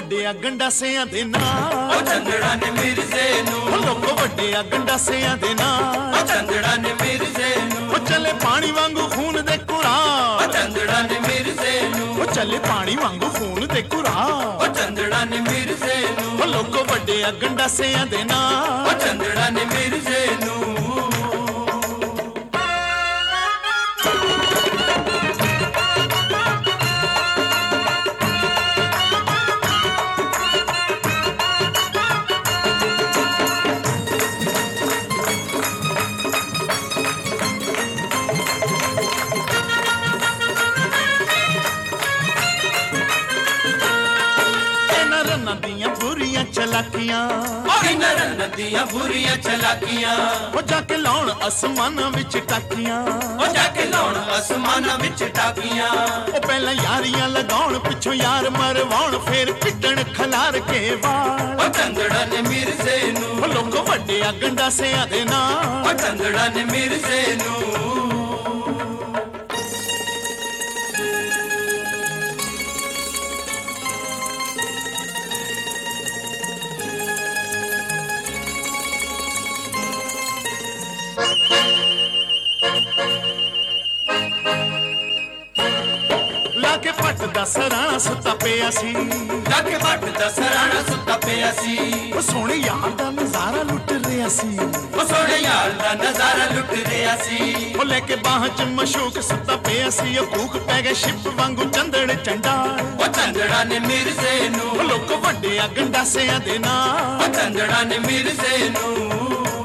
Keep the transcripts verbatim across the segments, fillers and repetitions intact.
ਵੱਡਿਆ ਗੰਡਾਸਿਆਂ ਦੇ ਨਾਲ ਉਹ ਚੰਦੜਾ ਨੇ ਮਿਰਜ਼ੇ ਨੂੰ ਲੋਕ ਵੱਡਿਆ ਗੰਡਾਸਿਆਂ ਦੇ ਨਾਲ ਉਹ ਚੰਦੜਾ ਨੇ ਮਿਰਜ਼ੇ ਨੂੰ ਉਹ ਚੱਲੇ ਪਾਣੀ ਵਾਂਗੂ ਖੂਨ ਦੇ ਕੁਰਾ ਉਹ ਚੰਦੜਾ ਨੇ ਮਿਰਜ਼ੇ ਨੂੰ ਉਹ ਚੱਲੇ ਪਾਣੀ ਵਾਂਗੂ ਖੂਨ ਦੇ ਕੁਰਾ ਉਹ ਚੰਦੜਾ ਨੇ ਮਿਰਜ਼ੇ ਨੂੰ ਉਹ ਲੋਕ ਵੱਡਿਆ ਗੰਡਾਸਿਆਂ ਦੇ ਨਾਲ ਉਹ ਚੰਦੜਾ ਨੇ ਮਿਰਜ਼ੇ ਨੂੰ ਦੀਆਂ ਬੁਰੀਆਂ ਚਲਾਕੀਆਂ ਉਹ ਇਹਨਾਂ ਰੰਨਾਂ ਦੀਆਂ ਬੁਰੀਆਂ ਚਲਾਕੀਆਂ ਉਹ ਜਾ ਕੇ ਲਾਉਣ ਅਸਮਾਨਾਂ ਵਿੱਚ ਟਾਕੀਆਂ ਉਹ ਜਾ ਕੇ ਲਾਉਣ ਅਸਮਾਨਾਂ ਵਿੱਚ ਟਾਕੀਆਂ ਉਹ ਪਹਿਲਾਂ ਯਾਰੀਆਂ ਲਗਾਉਣ ਪਿੱਛੋਂ ਯਾਰ ਮਰਵਾਉਣ ਫੇਰ ਪਿੱਟਣ ਖਲਾਰ ਕੇ ਵਾਲ ਉਹ ਚੰਦੜਾ ਨੇ ਮਿਰਜ਼ੇ ਨੂੰ ਉਹ ਲੋਕ ਵੱਡਿਆ ਗੰਡਾਸਿਆਂ ਦੇ ਨਾਲ ਉਹ ਚੰਦੜਾ ਨੇ ਮਿਰਜ਼ੇ ਨੂੰ ਲਾਗੇ ਪੱਟ ਦਾ ਸਰਾਣਾ ਸੁੱਤਾ ਪਿਆ ਸੀ ਲਾਗੇ ਪੱਟ ਦਾ ਸਰਾਣਾ ਸੁੱਤਾ ਪਿਆ ਸੀ ਉਹ ਸੋਹਣੇ ਯਾਰ ਦਾ ਨਜ਼ਾਰਾ ਲੁੱਟ ਰਿਹਾ ਸੀ ਉਹ ਸੋਹਣੇ ਯਾਰ ਦਾ ਨਜ਼ਾਰਾ ਲੁੱਟ ਰਿਹਾ ਸੀ ਉਹ ਲੈ ਕੇ ਬਾਹਾਂ 'ਚ ਮਸ਼ੂਕ ਸੁੱਤਾ ਪਿਆ ਸੀ ਉਹ ਕੂਕ ਪੈ ਗਿਆ ਸ਼ਿਪ ਵਾਂਗੂ ਚੰਦੜ ਚੰਡਾਲ ਉਹ ਚੰਦੜਾ ਨੇ ਮਿਰਜ਼ੇ ਨੂੰ ਉਹ ਲੋਕ ਵੱਡਿਆ ਗੰਡਾਸਿਆਂ ਦੇ ਨਾਲ ਉਹ ਚੰਦੜਾ ਨੇ ਮਿਰਜ਼ੇ ਨੂੰ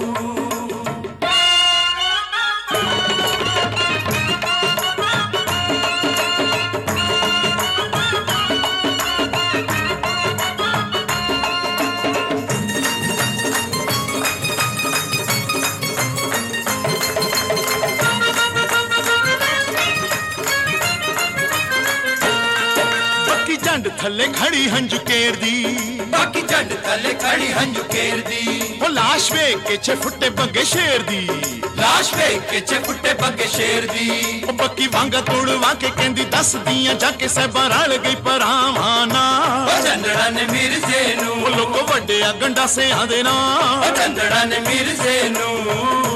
ਜੰਡ ਥੱਲੇ ਖੜੀ ਹੰਝੂ ਕੇਰਦੀ ਬਾਕੀ ਜੰਡ ਥੱਲੇ ਖੜੀ ਹੰਝੂ ਕੇਰਦੀ ਉਹ ਲਾਸ਼ ਵੇਖ ਕੇ ਛੇ ਫੁੱਟੇ ਬੱਗੇ ਸ਼ੇਰ ਦੀ ਲਾਸ਼ ਵੇਖ ਕੇ ਛੇ ਫੁੱਟੇ ਬੱਗੇ ਸ਼ੇਰ ਦੀ ਉਹ ਬੱਕੀ ਵਾਂਗਾ ਤੋੜਵਾ ਕੇ ਕਹਿੰਦੀ ਦੱਸਦੀਆਂ ਜਾ ਕੇ ਸਹਿਬਾਂ ਰਲ ਗਈ ਪਰਾਵਾਂ ਨਾਲ ਉਹ ਚੰਦੜਾ ਨੇ ਮਿਰਜ਼ੇ ਨੂੰ ਉਹ ਲੋਕ ਵੱਡਿਆ ਗੰਡਾਸਿਆਂ ਦੇ ਨਾਲ ਉਹ ਚੰਦੜਾ ਨੇ ਮਿਰਜ਼ੇ ਨੂੰ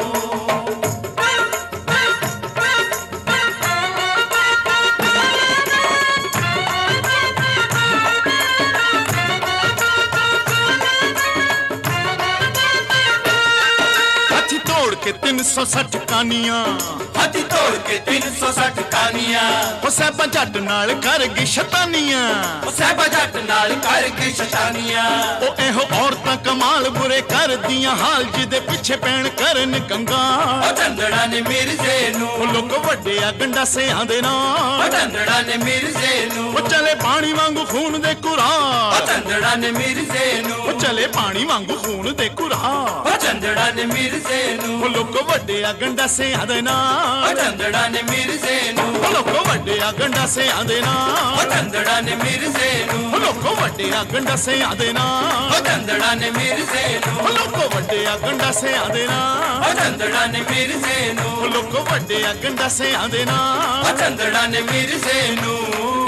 ਤੋੜ ਕੇ ਤਿੰਨ ਸੌ ਸੱਠ ਕਾਨੀਆਂ ਹਾਥੀ ਤੋੜ ਕੇ ਤਿੰਨ ਸੌ ਸੱਠ ਕਾਨੀਆਂ ਉਹ ਸਹਿਬਾਂ ਜੱਟ ਨਾਲ ਕਰ ਗਈ ਸ਼ੈਤਾਨੀਆਂ ਉਹ ਸਹਿਬਾ ਜੱਟ ਨਾਲ ਕਰ ਗਈ ਸ਼ੈਤਾਨੀਆਂ ਉਹ ਇਹੋ ਔਰਤਾਂ ਕਮਾਲ ਬੁਰੇ ਕਰਦੀਆਂ ਹਾਲ ਜਿਹਦੇ ਪਿੱਛੇ ਪੈਣ ਕਰਨ ਗੰਗਾ ਉਹ ਚੰਦੜਾ ਨੇ ਮਿਰਜ਼ੇ ਨੂੰ ਉਹ ਲੋਕ ਵੱਡਿਆ ਗੰਡਾਸਿਆਂ ਦੇ ਨਾਲ ਉਹ ਚੰਦੜਾ ਨੇ ਮਿਰਜ਼ੇ ਨੂੰ ਉਹ ਚਲੇ ਪਾਣੀ ਵਾਂਗੂ ਖੂਨ ਦੇ ਕੁਰਾ ਉਹ ਚੰਦੜਾ ਨੇ ਮਿਰਜ਼ੇ ਨੂੰ ਉਹ ਚਲੇ ਪਾਣੀ ਵਾਂਗੂ ਖੂਨ ਦੇ ਕੁਰਾ ਉਹ ਚੰਦੜਾ ਨੇ ਮਿਰਜ਼ੇ ਨੂੰ ਉਹ ਲੋਕ ਵੱਡਿਆ ਗੰਡਾਸਿਆਂ ਦੇ ਨਾਲ ਉਹ ਚੰਦੜਾ ਨੇ ਮਿਰਜ਼ੇ ਨੂੰ ਉਹ ਲੋਕ ਵੱਡਿਆ ਗੰਡਾਸਿਆਂ ਦੇ ਨਾਲ ਉਹ ਚੰਦੜਾ ਨੇ ਮਿਰਜ਼ੇ ਨੂੰ ਉਹ ਲੋਕ ਵੱਡਿਆ ਗੰਡਾਸਿਆਂ ਦੇ ਨਾਲ ਉਹ ਚੰਦੜਾ ਨੇ ਮਿਰਜ਼ੇ ਨੂੰ ਉਹ ਲੋਕ ਵੱਡਿਆ ਗੰਡਾਸਿਆਂ ਦੇ ਨਾਲ ਉਹ ਚੰਦੜਾ ਨੇ ਮਿਰਜ਼ੇ ਨੂੰ ਉਹ ਲੋਕ ਵੱਡਿਆ ਗੰਡਾਸਿਆਂ ਦੇ ਨਾਲ ਉਹ ਚੰਦੜਾ ਨੇ ਮਿਰਜ਼ੇ ਨੂੰ